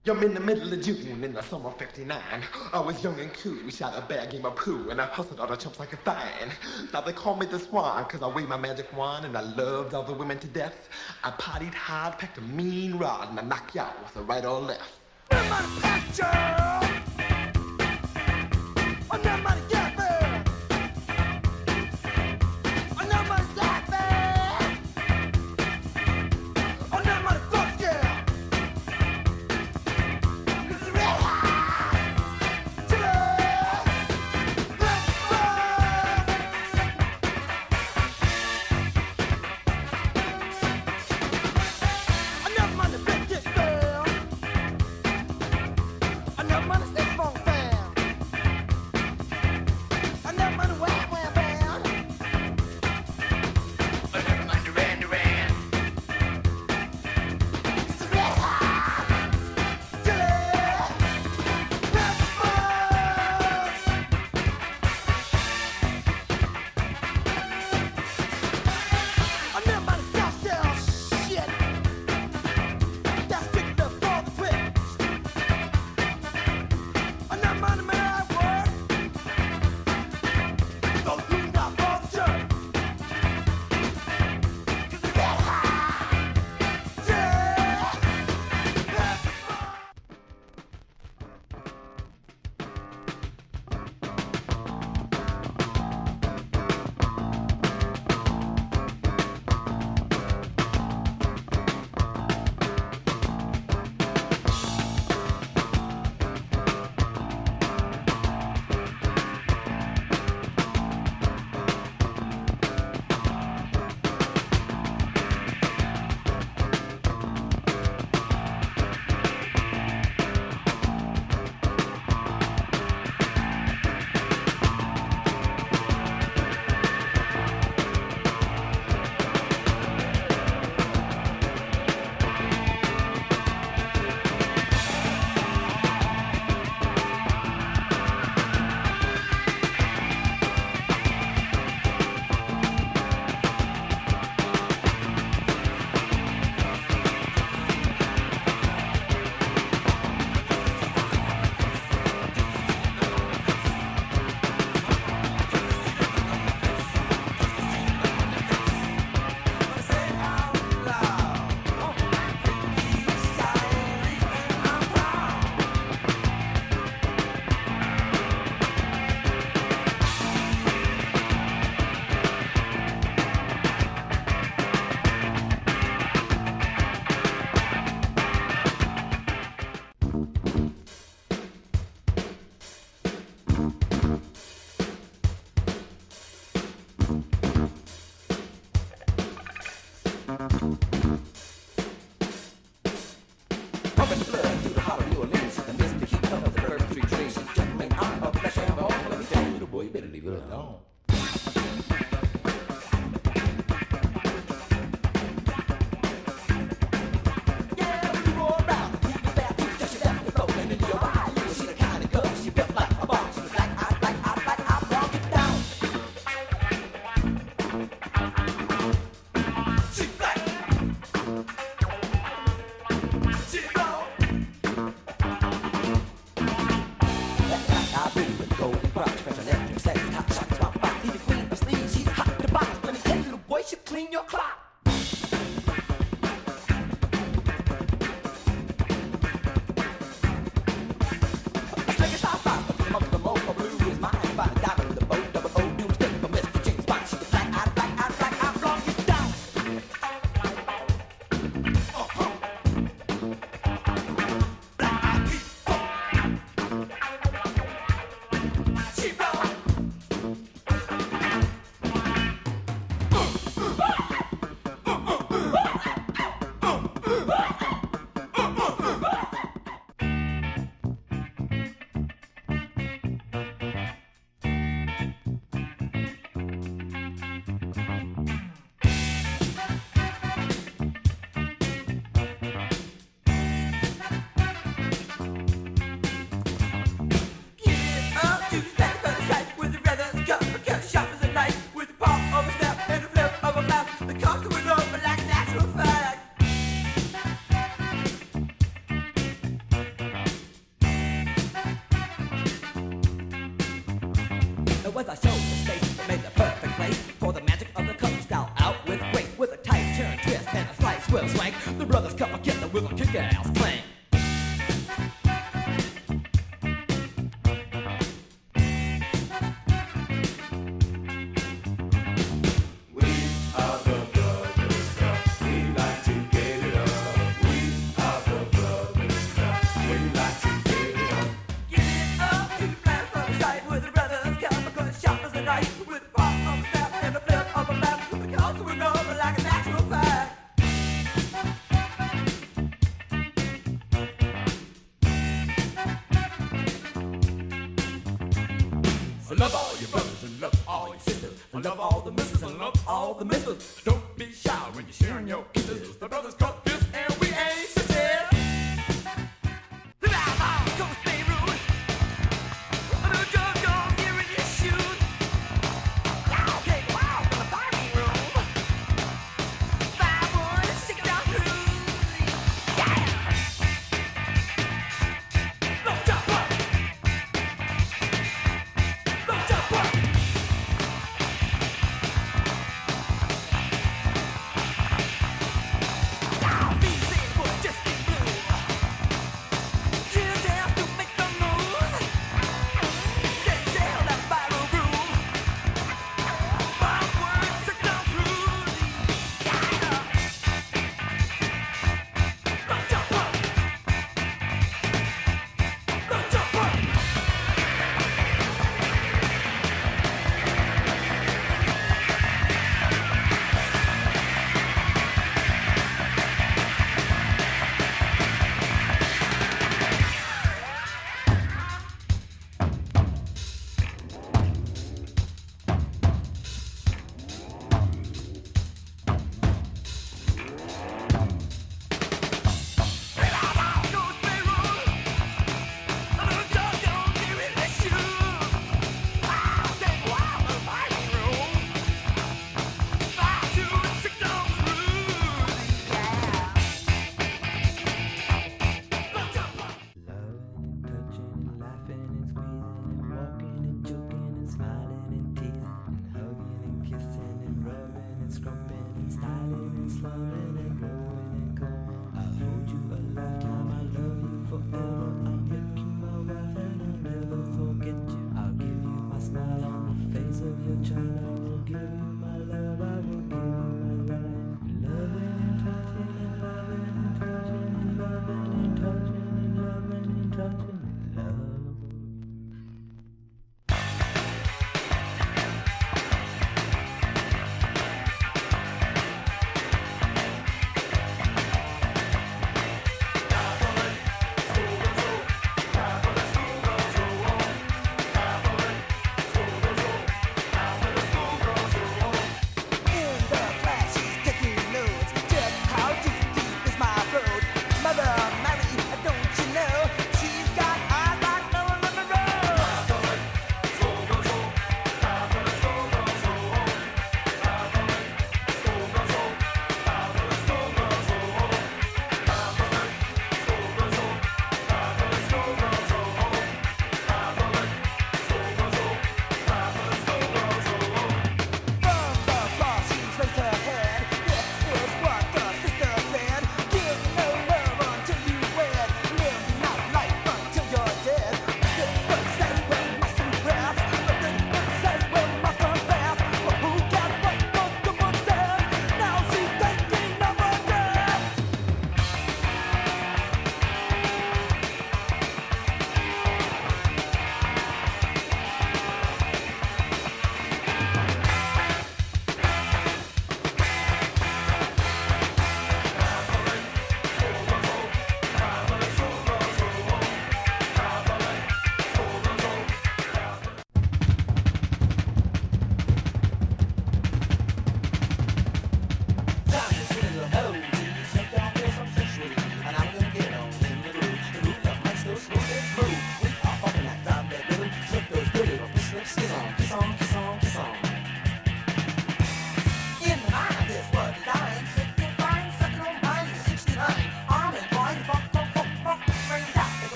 I'm in the middle of June in the summer of '59. I was young and cool, shot a bad game of poo, and I hustled all the chumps like a fine. Now they call me the Swan, cause I waved my magic wand, and I loved all the women to death. I partied hard, packed a mean rod, and I knocked you out with a right or left. I'm not a picture! I'm not my gaffer! I'm not my zapper! I'm not my fuck girl! as I showed the space that made the perfect place for the magic of the country style out with grace, with a tight turn twist and a slight swivel swank. The brothers come together with a kick-ass clank. Love all your brothers and love all your sisters. Love all the misses and love all the misses. Don't be shy when you're sharing your kisses. The brothers cut this and we ain't sisters. The Bible goes Beirut. The judge goes here in your shoes. Now take a walk in the party room. 5-1, stick it down through. Yeah! No jumper! No jumper!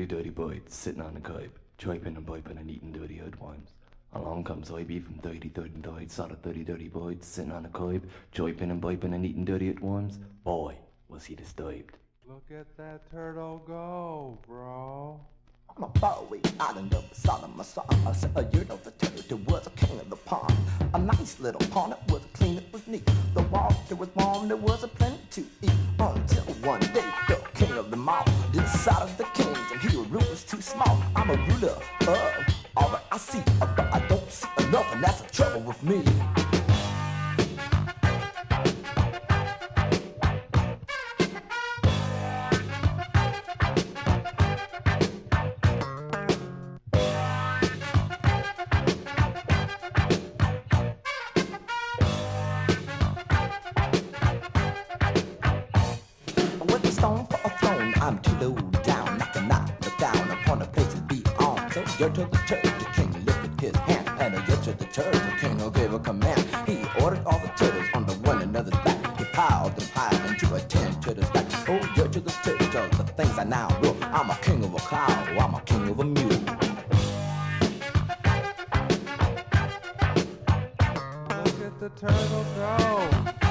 dirty boys sitting on the cob, chirping and piping and eating dirty headworms. Along comes Ivy from 33rd and Died, saw the dirty boys sitting on the cob, chirping and piping and eating dirty headworms. Boy, was he disturbed. Look at that turtle go, bro. I'm a Bowie island of Sodom, you know the turtle was a king of the pond. A nice little pond, it was clean, it was neat. The water was warm, there was a plenty to eat. Until one day, the king of them all decided the kings and he was too small. I'm a ruler of all that I see, but I don't see enough, and that's the trouble with me. I'm too low down, knock down upon the places beyond. So you're to the church, the king lifted his hand, and you're to the church, the king gave a command. He ordered all the turtles under one another's back. He piled them high into a 10 turtle stack. Oh, you're to the church of the things I now know. I'm a king of a cow, I'm a king of a mule. Look at the turtle go.